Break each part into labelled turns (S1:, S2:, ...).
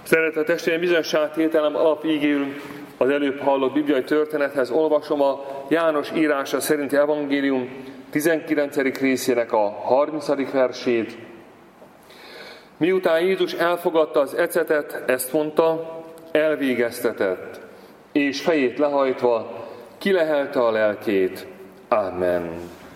S1: Szeretett testvéreim, bizonyságtételem alapigéül az előbb hallott bibliai történethez olvasom a János írása szerinti evangélium 19. részének a 30. versét. Miután Jézus elfogadta az ecetet, ezt mondta, elvégeztetett, és fejét lehajtva kilehelte a lelkét. Amen.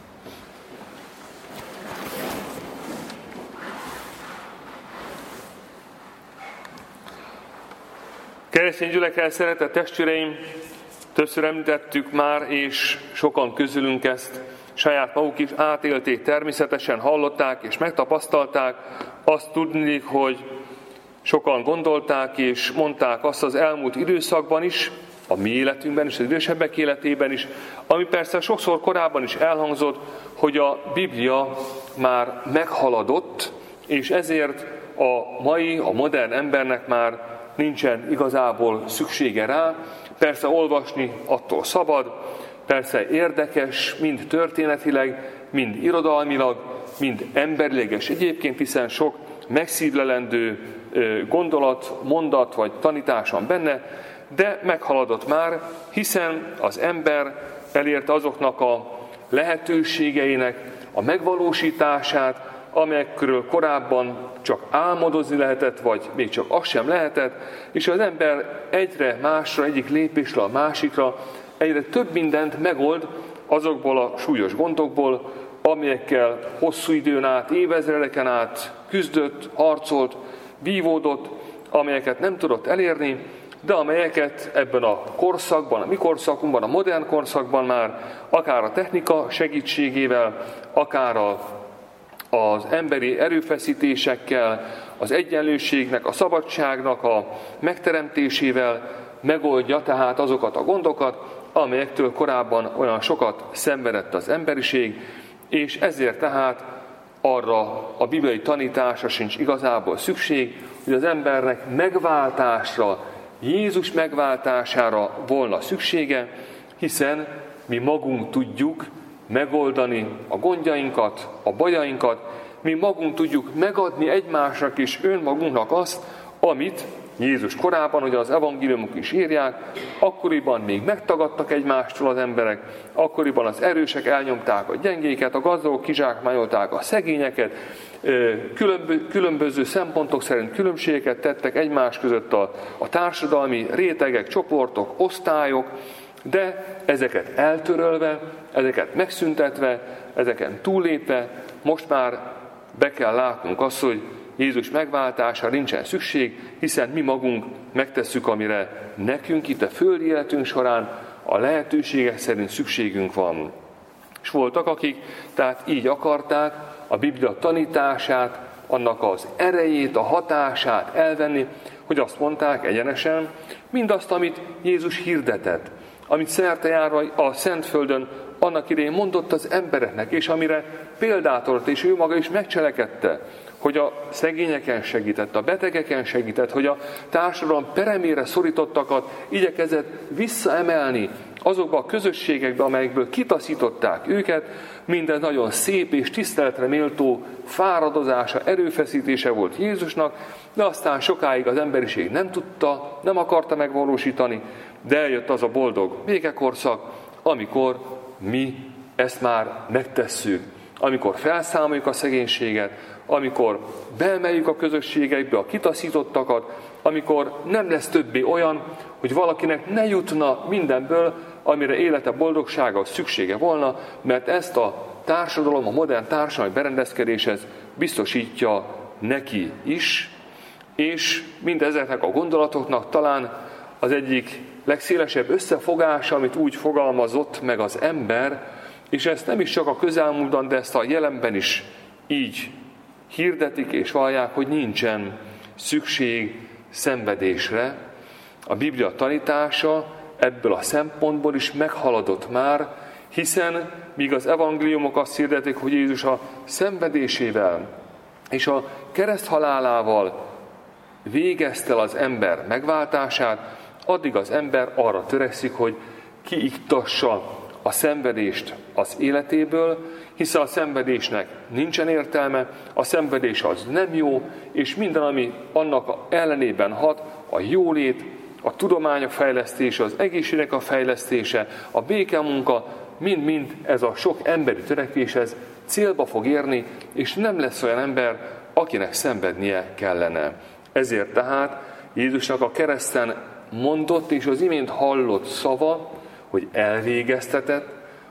S1: Keresztény gyülekezet, szeretett testvéreim, többször említettük már, és sokan közülünk ezt saját maguk is átélték, természetesen hallották és megtapasztalták. Azt tudni, hogy sokan gondolták és mondták azt az elmúlt időszakban is, a mi életünkben is, az idősebbek életében is, ami persze sokszor korábban is elhangzott, hogy a Biblia már meghaladott, és ezért a mai, a modern embernek már nincsen igazából szüksége rá. Persze olvasni attól szabad, persze érdekes, mind történetileg, mind irodalmilag, mind emberileges egyébként, hiszen sok megszívlelendő gondolat, mondat vagy tanítás van benne, de meghaladott már, hiszen az ember elérte azoknak a lehetőségeinek a megvalósítását, amelyekről korábban csak álmodozni lehetett, vagy még csak az sem lehetett, és az ember egyre másra, egyik lépésre a másikra egyre több mindent megold azokból a súlyos gondokból, amelyekkel hosszú időn át, évezredeken át küzdött, harcolt, vívódott, amelyeket nem tudott elérni, de amelyeket ebben a korszakban, a mi korszakunkban, a modern korszakban már akár a technika segítségével, akár az emberi erőfeszítésekkel, az egyenlőségnek, a szabadságnak a megteremtésével megoldja tehát azokat a gondokat, amelyektől korábban olyan sokat szenvedett az emberiség, és ezért tehát arra a bibliai tanításra sincs igazából szükség, hogy az embernek megváltásra, Jézus megváltására volna szüksége, hiszen mi magunk tudjuk megoldani a gondjainkat, a bajainkat, mi magunk tudjuk megadni egymásnak és önmagunknak azt, amit Jézus korában, hogy az evangéliumok is írják, akkoriban még megtagadtak egymástól az emberek, akkoriban az erősek elnyomták a gyengéket, a gazdagok kizsákmányolták a szegényeket, különböző szempontok szerint különbségeket tettek egymás között a társadalmi rétegek, csoportok, osztályok, de ezeket eltörölve, ezeket megszüntetve, ezeken túllépve, most már be kell látnunk azt, hogy Jézus megváltására nincsen szükség, hiszen mi magunk megtesszük, amire nekünk itt a földi életünk során a lehetőségek szerint szükségünk van. És voltak, akik tehát így akarták a Biblia tanítását, annak az erejét, a hatását elvenni, hogy azt mondták egyenesen, mindazt, amit Jézus hirdetett, amit szertejárva a Szentföldön annak idején mondott az embereknek, és amire példát adott, és ő maga is megcselekedte, hogy a szegényeken segített, a betegeken segített, hogy a társadalom peremére szorítottakat igyekezett visszaemelni azokba a közösségekbe, amelyekből kitaszították őket. Minden nagyon szép és tiszteletre méltó fáradozása, erőfeszítése volt Jézusnak, de aztán sokáig az emberiség nem akarta megvalósítani, de eljött az a boldog békekorszak, amikor mi ezt már megtesszük, amikor felszámoljuk a szegénységet, amikor beemeljük a közösségekbe a kitaszítottakat, amikor nem lesz többé olyan, hogy valakinek ne jutna mindenből, amire élete boldogsága szüksége volna, mert ezt a társadalom, a modern társadalmi berendezkedéshez biztosítja neki is, és mindezeknek a gondolatoknak talán az egyik legszélesebb összefogása, amit úgy fogalmazott meg az ember, és ezt nem is csak a közelmúltban, de ezt a jelenben is így hirdetik és vallják, hogy nincsen szükség szenvedésre. A Biblia tanítása ebből a szempontból is meghaladott már, hiszen míg az evangéliumok azt hirdetik, hogy Jézus a szenvedésével és a kereszthalálával végezte el az ember megváltását, addig az ember arra törekszik, hogy kiiktassa a szenvedést az életéből, hiszen a szenvedésnek nincsen értelme, a szenvedés az nem jó, és minden, ami annak ellenében hat, a jólét, a tudományok fejlesztése, az egészségnek a fejlesztése, a békemunka, mind-mind ez a sok emberi törekvés, ez célba fog érni, és nem lesz olyan ember, akinek szenvednie kellene. Ezért tehát Jézusnak a kereszten mondott és az imént hallott szava, hogy elvégeztetett,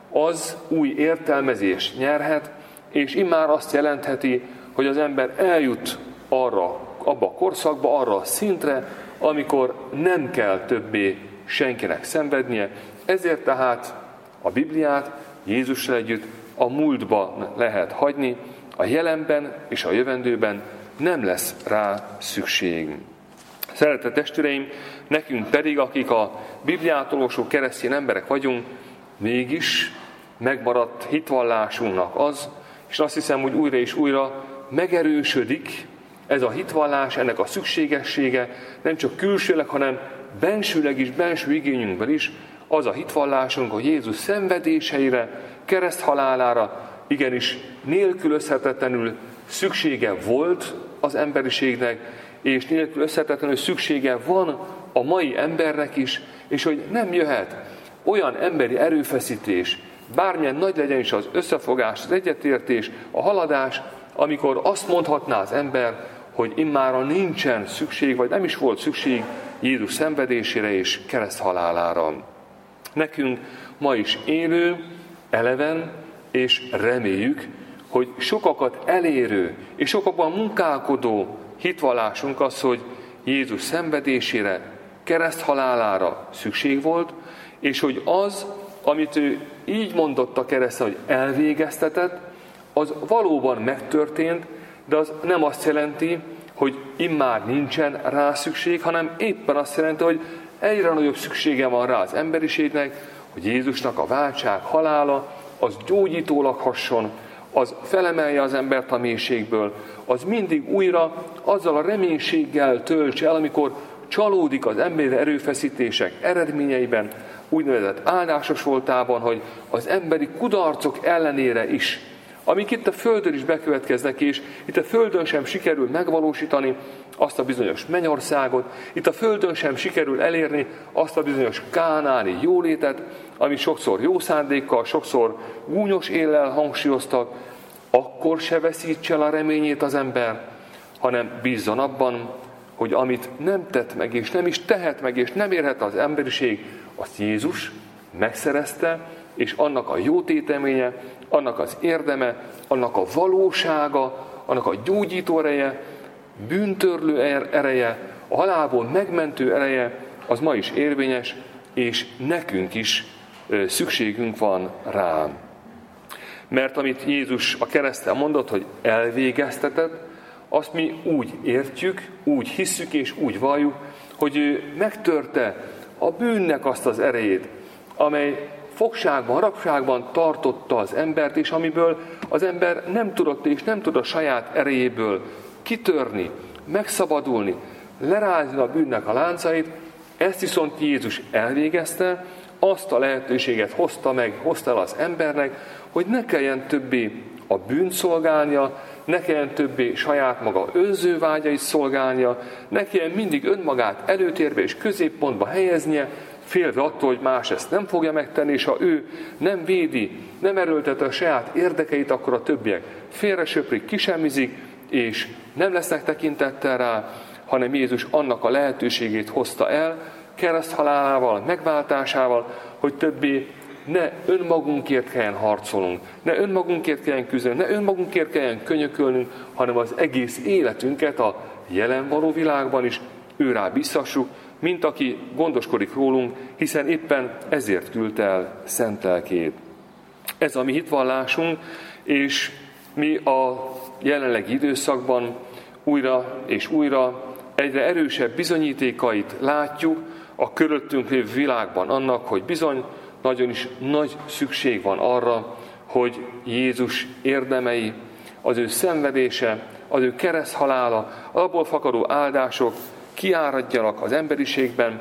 S1: az új értelmezést nyerhet, és immár azt jelentheti, hogy az ember eljut abba a korszakba, arra a szintre, amikor nem kell többé senkinek szenvednie. Ezért tehát a Bibliát Jézussal együtt a múltba lehet hagyni, a jelenben és a jövendőben nem lesz rá szükség. Szeretett testvéreim, nekünk pedig, akik a Bibliát olvasó keresztény emberek vagyunk, mégis megmaradt hitvallásunknak az, és azt hiszem, hogy újra és újra megerősödik ez a hitvallás, ennek a szükségessége, nem csak külsőleg, hanem bensőleg is, benső igényünkben is, az a hitvallásunk, hogy Jézus szenvedéseire, kereszthalálára igenis nélkülözhetetlenül szüksége volt az emberiségnek, és nélkülözhetetlenül szüksége van a mai embernek is, és hogy nem jöhet olyan emberi erőfeszítés, bármilyen nagy legyen is az összefogás, az egyetértés, a haladás, amikor azt mondhatná az ember, hogy immáron nincsen szükség, vagy nem is volt szükség Jézus szenvedésére és kereszthalálára. Nekünk ma is élő, eleven, és reméljük, hogy sokakat elérő és sokakban munkálkodó hitvallásunk az, hogy Jézus szenvedésére, kereszthalálára szükség volt, és hogy az, amit ő így mondott a kereszten, hogy elvégeztetett, az valóban megtörtént, de az nem azt jelenti, hogy immár nincsen rá szükség, hanem éppen azt jelenti, hogy egyre nagyobb szüksége van rá az emberiségnek, hogy Jézusnak a váltság halála, az gyógyítólag hasson, az felemelje az embert a mélységből, az mindig újra azzal a reménységgel töltse el, amikor csalódik az emberi erőfeszítések eredményeiben, úgynevezett áldásos voltában, hogy az emberi kudarcok ellenére is, amik itt a Földön is bekövetkeznek, és itt a Földön sem sikerül megvalósítani azt a bizonyos mennyországot, itt a Földön sem sikerül elérni azt a bizonyos kánáni jólétet, amit sokszor jó szándékkal, sokszor gúnyos éllel hangsúlyoztak, akkor se veszítse el a reményét az ember, hanem bízzon abban, hogy amit nem tett meg, és nem is tehet meg, és nem érhet az emberiség, azt Jézus megszerezte, és annak a jó téteménye, annak az érdeme, annak a valósága, annak a gyógyító ereje, bűntörlő ereje, a halálból megmentő ereje, az ma is érvényes, és nekünk is szükségünk van rá. Mert amit Jézus a kereszten mondott, hogy elvégeztetett, azt mi úgy értjük, úgy hisszük és úgy valljuk, hogy ő megtörte a bűnnek azt az erejét, amely fogságban, rabságban tartotta az embert, és amiből az ember nem tudott és nem tud a saját erejéből kitörni, megszabadulni, lerázni a bűnnek a láncait, ezt viszont Jézus elvégezte, azt a lehetőséget hozta el az embernek, hogy ne kelljen többé a bűnt szolgálnia, ne kelljen többé saját maga önző vágyait szolgálnia, ne kelljen mindig önmagát előtérbe és középpontba helyeznie, félve attól, hogy más ezt nem fogja megtenni, és ha ő nem védi, nem erőlteti a saját érdekeit, akkor a többiek félresöprik, kisemmizik, és nem lesznek tekintettel rá, hanem Jézus annak a lehetőségét hozta el, kereszthalálával, megváltásával, hogy többé ne önmagunkért kelljen harcolnunk, ne önmagunkért kelljen küzdenünk, ne önmagunkért kelljen könyökölnünk, hanem az egész életünket a jelen való világban is őrá bízhassuk, mint aki gondoskodik rólunk, hiszen éppen ezért küldte el szent lelkét. Ez a mi hitvallásunk, és mi a jelenlegi időszakban újra és újra egyre erősebb bizonyítékait látjuk a körülöttünk lévő világban annak, hogy bizony nagyon is nagy szükség van arra, hogy Jézus érdemei, az ő szenvedése, az ő kereszthalála, abból fakadó áldások kiáradjanak az emberiségben,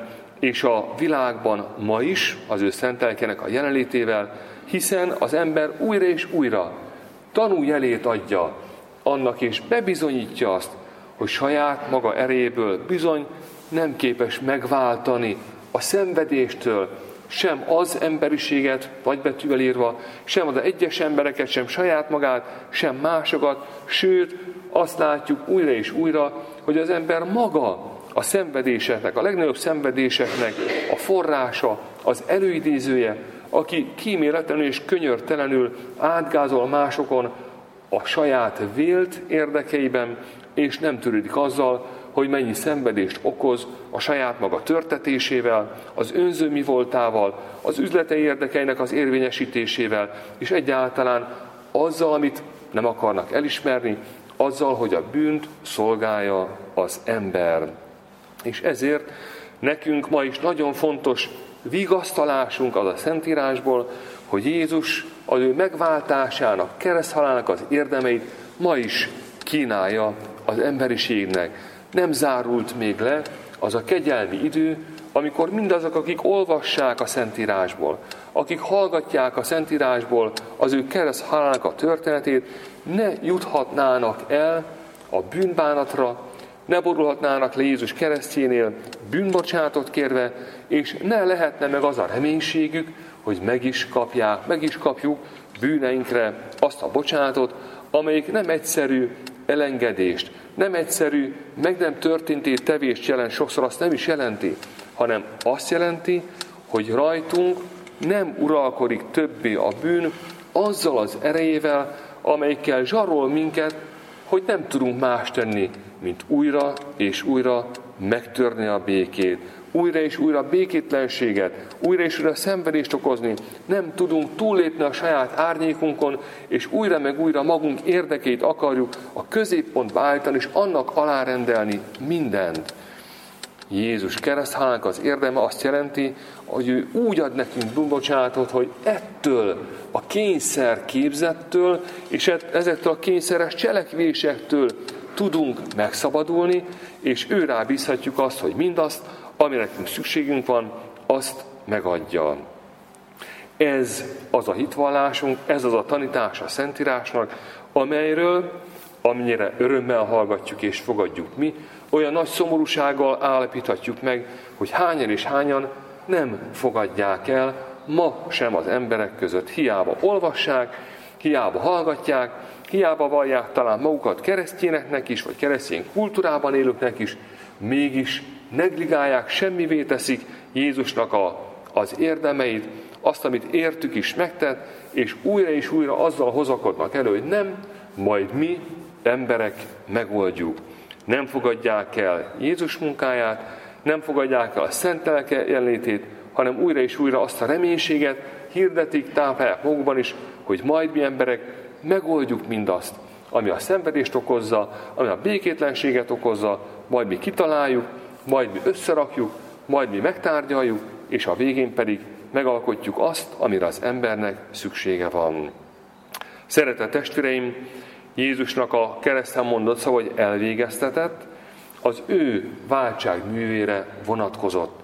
S1: és a világban ma is, az ő szent lelkének a jelenlétével, hiszen az ember újra és újra tanújelét adja annak, és bebizonyítja azt, hogy saját maga erejéből bizony nem képes megváltani a szenvedéstől, sem az emberiséget, nagybetűvel írva, sem az egyes embereket, sem saját magát, sem másokat, sőt, azt látjuk újra és újra, hogy az ember maga a szenvedéseknek, a legnagyobb szenvedéseknek a forrása, az előidézője, aki kíméletlenül és könyörtelenül átgázol másokon a saját vélt érdekeiben, és nem törődik azzal, hogy mennyi szenvedést okoz a saját maga törtetésével, az önző mi voltával, az üzletei érdekeinek az érvényesítésével, és egyáltalán azzal, amit nem akarnak elismerni, azzal, hogy a bűnt szolgálja az ember. És ezért nekünk ma is nagyon fontos vigasztalásunk az a Szentírásból, hogy Jézus az ő megváltásának, kereszthalálának az érdemeit ma is kínálja az emberiségnek. Nem zárult még le az a kegyelmi idő, amikor mindazok, akik olvassák a Szentírásból, akik hallgatják a Szentírásból az ő kereszthalálának a történetét, ne juthatnának el a bűnbánatra, ne borulhatnának le Jézus keresztjénél bűnbocsánatot kérve, és ne lehetne meg az a reménységük, hogy meg is kapjuk bűneinkre azt a bocsánatot, amelyik nem egyszerű elengedést, nem egyszerű, meg nem történté tevést jelent, sokszor azt nem is jelenti, hanem azt jelenti, hogy rajtunk nem uralkodik többé a bűn azzal az erejével, amelyikkel zsarol minket, hogy nem tudunk más tenni, mint újra és újra megtörni a békét, újra és újra békétlenséget, újra és újra szenvedést okozni, nem tudunk túllépni a saját árnyékunkon, és újra meg újra magunk érdekeit akarjuk a középpontba állítani, és annak alárendelni mindent. Jézus kereszthalálának az érdeme azt jelenti, hogy ő úgy ad nekünk bűnbocsánatot, hogy ettől a kényszer képzettől, és ezektől a kényszeres cselekvésektől tudunk megszabadulni, és őrá bízhatjuk azt, hogy mindazt, amire nekünk szükségünk van, azt megadja. Ez az a hitvallásunk, ez az a tanítása a Szentírásnak, amelyről, amennyire örömmel hallgatjuk és fogadjuk mi, olyan nagy szomorúsággal állapíthatjuk meg, hogy hányan és hányan nem fogadják el ma sem az emberek között. Hiába olvassák, hiába hallgatják, hiába vallják talán magukat keresztényeknek is, vagy keresztény kultúrában élőknek is, mégis negligálják, semmivé teszik Jézusnak az érdemeit, azt, amit értük is megtett, és újra azzal hozakodnak elő, hogy nem, majd mi, emberek megoldjuk. Nem fogadják el Jézus munkáját, nem fogadják el a Szent Lelke jelenlétét, hanem újra és újra azt a reménységet hirdetik, táplálják magukban is, hogy majd mi emberek megoldjuk mindazt, ami a szenvedést okozza, ami a békétlenséget okozza, majd mi kitaláljuk, majd mi összerakjuk, majd mi megtárgyaljuk, és a végén pedig megalkotjuk azt, amire az embernek szüksége van. Szeretett testvéreim, Jézusnak a kereszten mondott szava, hogy elvégeztetett, az ő váltság művére vonatkozott.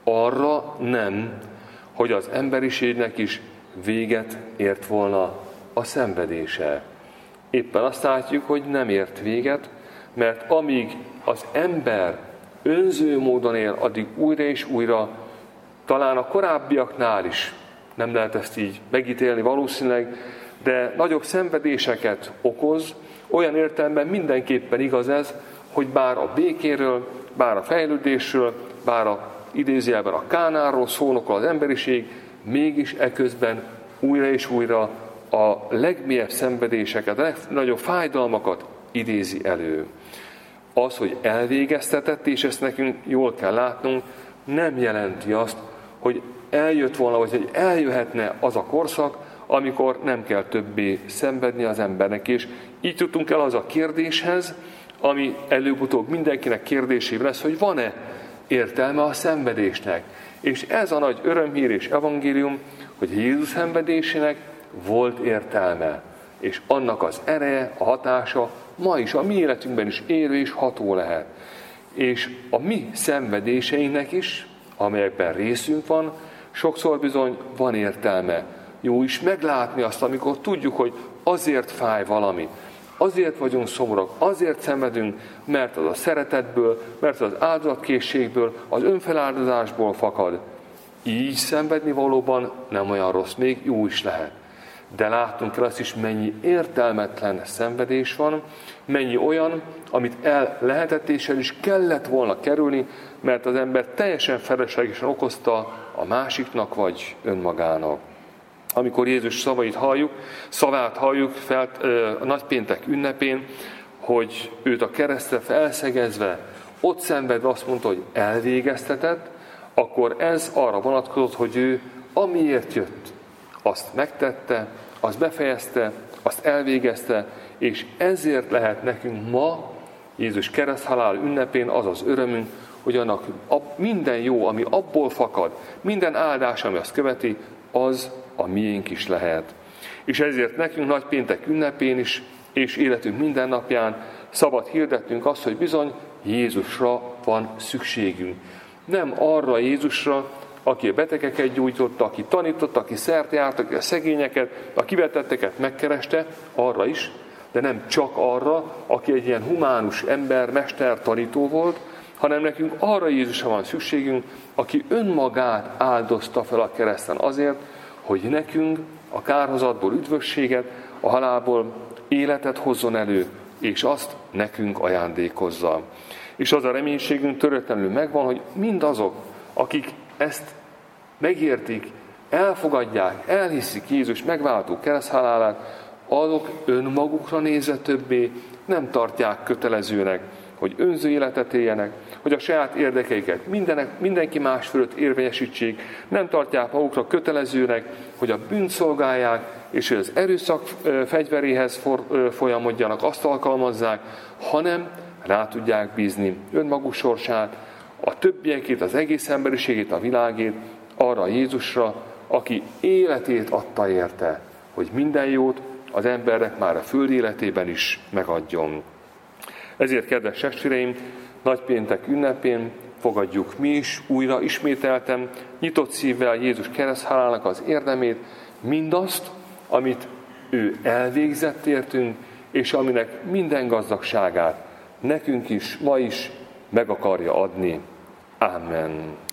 S1: Arra nem, hogy az emberiségnek is véget ért volna a szenvedése. Éppen azt látjuk, hogy nem ért véget, mert amíg az ember önző módon él, addig újra és újra, talán a korábbiaknál is, nem lehet ezt így megítélni valószínűleg, de nagyobb szenvedéseket okoz, olyan értelemben mindenképpen igaz ez, hogy bár a békéről, bár a fejlődésről, bár a idézőjelben a Kánánról szólnak az emberiség, mégis eközben újra és újra a legmélyebb szenvedéseket, a legnagyobb fájdalmakat idézi elő. Az, hogy elvégeztetett, és ezt nekünk jól kell látnunk, nem jelenti azt, hogy eljött volna, vagy hogy eljöhetne az a korszak, amikor nem kell többé szenvedni az embernek. És így tudtunk el az a kérdéshez, ami előbb-utóbb mindenkinek kérdésében lesz, hogy van-e értelme a szenvedésnek. És ez a nagy örömhír és evangélium, hogy Jézus szenvedésének volt értelme, és annak az ereje, a hatása ma is, a mi életünkben is érő és ható lehet. És a mi szenvedéseinknek is amelyekben részünk van, sokszor bizony van értelme. Jó is meglátni azt, amikor tudjuk, hogy azért fáj valami, azért vagyunk szomorúak, azért szenvedünk, mert az a szeretetből, mert az áldozatkészségből, az önfeláldozásból fakad. Így szenvedni valóban nem olyan rossz, még jó is lehet. De látnunk kell azt is, mennyi értelmetlen szenvedés van, mennyi olyan, amit el lehetett és el is kellett volna kerülni, mert az ember teljesen feleslegesen okozta a másiknak vagy önmagának. Amikor Jézus szavát halljuk a nagypéntek ünnepén, hogy őt a keresztre felszegezve, ott szenvedve azt mondta, hogy elvégeztetett, akkor ez arra vonatkozott, hogy ő amiért jött, azt megtette, azt befejezte, azt elvégezte, és ezért lehet nekünk ma, Jézus kereszthalál ünnepén az az örömünk, hogy annak minden jó, ami abból fakad, minden áldás, ami azt követi, az a miénk is lehet. És ezért nekünk nagypéntek ünnepén is, és életünk minden napján szabad hirdetnünk azt, hogy bizony Jézusra van szükségünk. Nem arra Jézusra, aki a betegeket gyújtotta, aki tanította, aki szerte járt, aki a szegényeket, a kivetetteket megkereste, arra is, de nem csak arra, aki egy ilyen humánus ember, mester, tanító volt, hanem nekünk arra Jézusra van szükségünk, aki önmagát áldozta fel a kereszten azért, hogy nekünk a kárhozatból üdvösséget, a halálból életet hozzon elő, és azt nekünk ajándékozza. És az a reménységünk töretlenül megvan, hogy mindazok, akik ezt megértik, elfogadják, elhiszik Jézus megváltó kereszthalálát, azok önmagukra nézve többé nem tartják kötelezőnek, hogy önző életet éljenek, hogy a saját érdekeiket mindenki más fölött érvényesítsék, nem tartják magukra kötelezőnek, hogy a bűnt szolgálják, és hogy az erőszak fegyveréhez folyamodjanak, azt alkalmazzák, hanem rá tudják bízni önmaguk sorsát, a többiekét, az egész emberiségét, a világét arra Jézusra, aki életét adta érte, hogy minden jót az embernek már a föld életében is megadjon. Ezért, kedves testvéreim, nagypéntek ünnepén fogadjuk mi is újra ismételten, nyitott szívvel Jézus kereszthalálának az érdemét, mindazt, amit ő elvégzett értünk, és aminek minden gazdagságát nekünk is, ma is meg akarja adni. Amen.